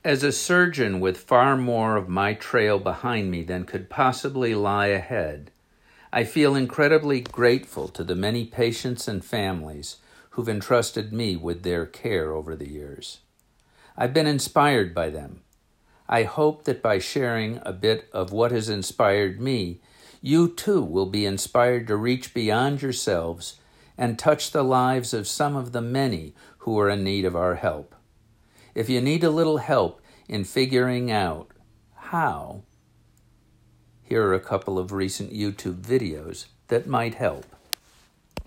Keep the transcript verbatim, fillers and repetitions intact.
As a surgeon with far more of my trail behind me than could possibly lie ahead, I feel incredibly grateful to the many patients and families who've entrusted me with their care over the years. I've been inspired by them. I hope that by sharing a bit of what has inspired me, you too will be inspired to reach beyond yourselves and touch the lives of some of the many who are in need of our help. If you need a little help in figuring out how, here are a couple of recent YouTube videos that might help.